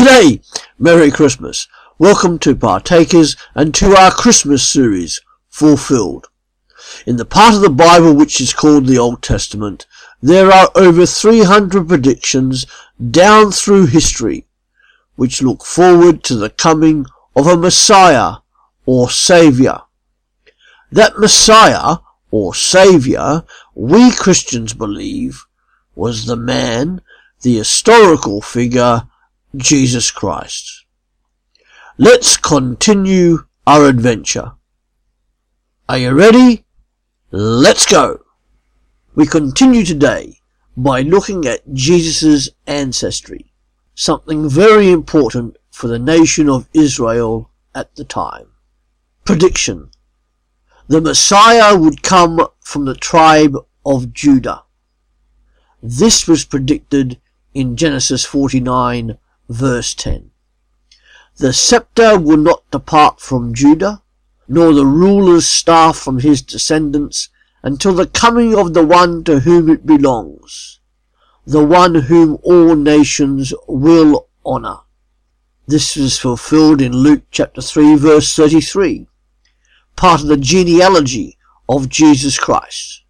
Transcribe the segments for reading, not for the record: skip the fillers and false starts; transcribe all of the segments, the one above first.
G'day! Merry Christmas. Welcome to Partakers and to our Christmas series, Fulfilled. In the part of the Bible which is called the Old Testament, there are over 300 predictions down through history, which look forward to the coming of a Messiah or Saviour. That Messiah or Saviour, we Christians believe, was the man, the historical figure, Jesus Christ. Let's continue our adventure. Are you ready? Let's go! We continue today by looking at Jesus' ancestry, something very important for the nation of Israel at the time. Prediction. The Messiah would come from the tribe of Judah. This was predicted in Genesis 49, verse 10. The scepter will not depart from Judah, nor the ruler's staff from his descendants, until the coming of the one to whom it belongs, the one whom all nations will honour. This was fulfilled in Luke chapter 3, verse 33, part of the genealogy of Jesus Christ.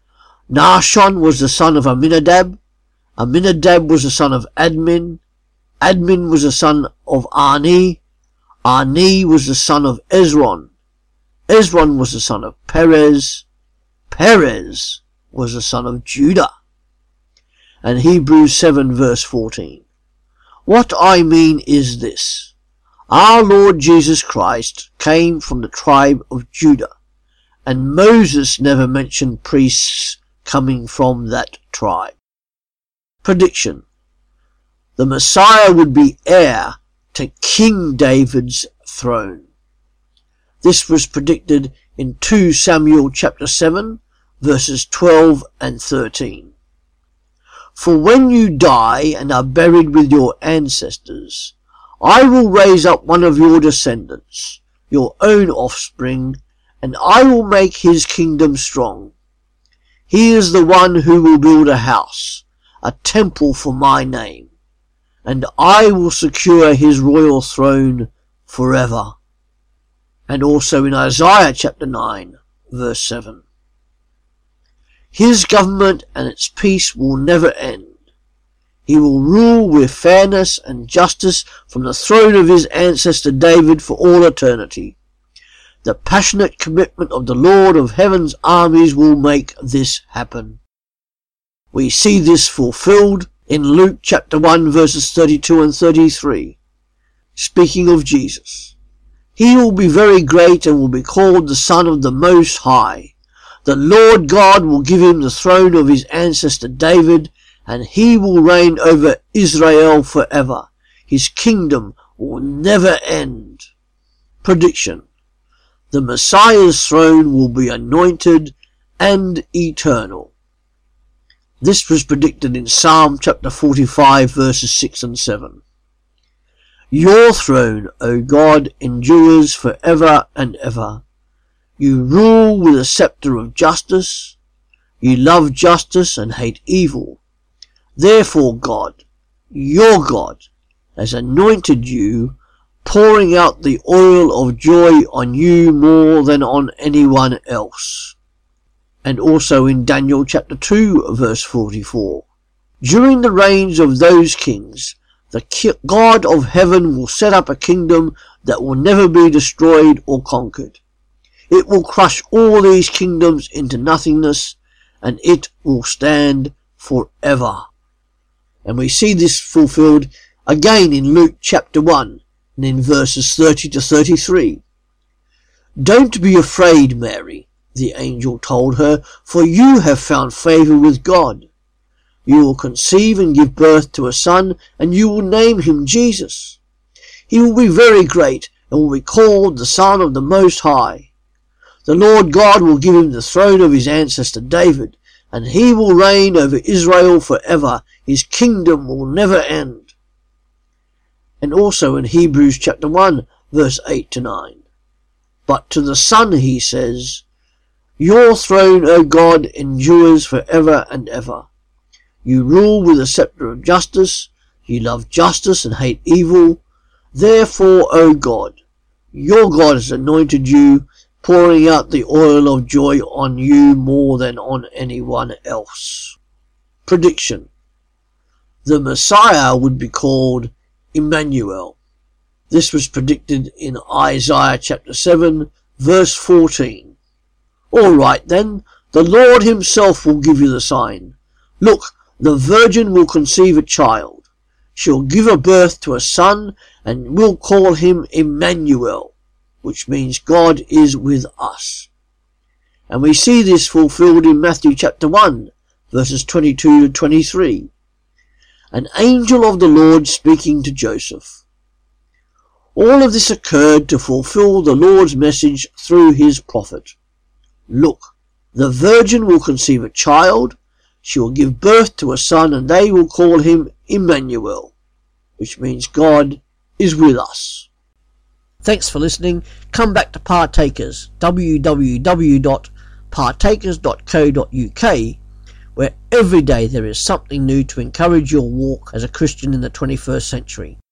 Nahshon was the son of Amminadab. Amminadab was the son of Admin. Admin was the son of Arni. Arni was the son of Ezron. Ezron was the son of Perez. Perez was the son of Judah. And Hebrews 7 verse 14. What I mean is this. Our Lord Jesus Christ came from the tribe of Judah, and Moses never mentioned priests coming from that tribe. Prediction. The Messiah would be heir to King David's throne. This was predicted in 2 Samuel chapter 7, verses 12 and 13. For when you die and are buried with your ancestors, I will raise up one of your descendants, your own offspring, and I will make his kingdom strong. He is the one who will build a house, a temple for my name, and I will secure his royal throne forever. And also in Isaiah chapter 9, verse 7. His government and its peace will never end. He will rule with fairness and justice from the throne of his ancestor David for all eternity. The passionate commitment of the Lord of heaven's armies will make this happen. We see this fulfilled in Luke chapter 1 verses 32 and 33. Speaking of Jesus. He will be very great and will be called the Son of the Most High. The Lord God will give him the throne of his ancestor David, and he will reign over Israel forever. His kingdom will never end. Prediction. The Messiah's throne will be anointed and eternal. This was predicted in Psalm chapter 45 verses 6 and 7. Your throne, O God, endures forever and ever. You rule with a scepter of justice. You love justice and hate evil. Therefore God, your God, has anointed you, pouring out the oil of joy on you more than on anyone else. And also in Daniel chapter 2 verse 44. During the reigns of those kings, the God of heaven will set up a kingdom that will never be destroyed or conquered. It will crush all these kingdoms into nothingness, and it will stand forever. And we see this fulfilled again in Luke chapter 1 and in verses 30 to 33. Don't be afraid, Mary, the angel told her, for you have found favour with God. You will conceive and give birth to a son, and you will name him Jesus. He will be very great and will be called the Son of the Most High. The Lord God will give him the throne of his ancestor David, and he will reign over Israel forever. His kingdom will never end. And also in Hebrews chapter 1, verse 8 to 9. But to the Son he says, Your throne, O God, endures forever and ever. You rule with a scepter of justice. You love justice and hate evil. Therefore, O God, your God has anointed you, pouring out the oil of joy on you more than on anyone else. Prediction. The Messiah would be called Emmanuel. This was predicted in Isaiah chapter 7, verse 14. All right then, the Lord himself will give you the sign. Look, the virgin will conceive a child. She will give birth to a son, and will call him Emmanuel, which means God is with us. And we see this fulfilled in Matthew chapter 1, verses 22 to 23. An angel of the Lord speaking to Joseph. All of this occurred to fulfill the Lord's message through his prophet. Look, the virgin will conceive a child, she will give birth to a son, and they will call him Emmanuel, which means God is with us. Thanks for listening. Come back to Partakers, www.partakers.co.uk, where every day there is something new to encourage your walk as a Christian in the 21st century.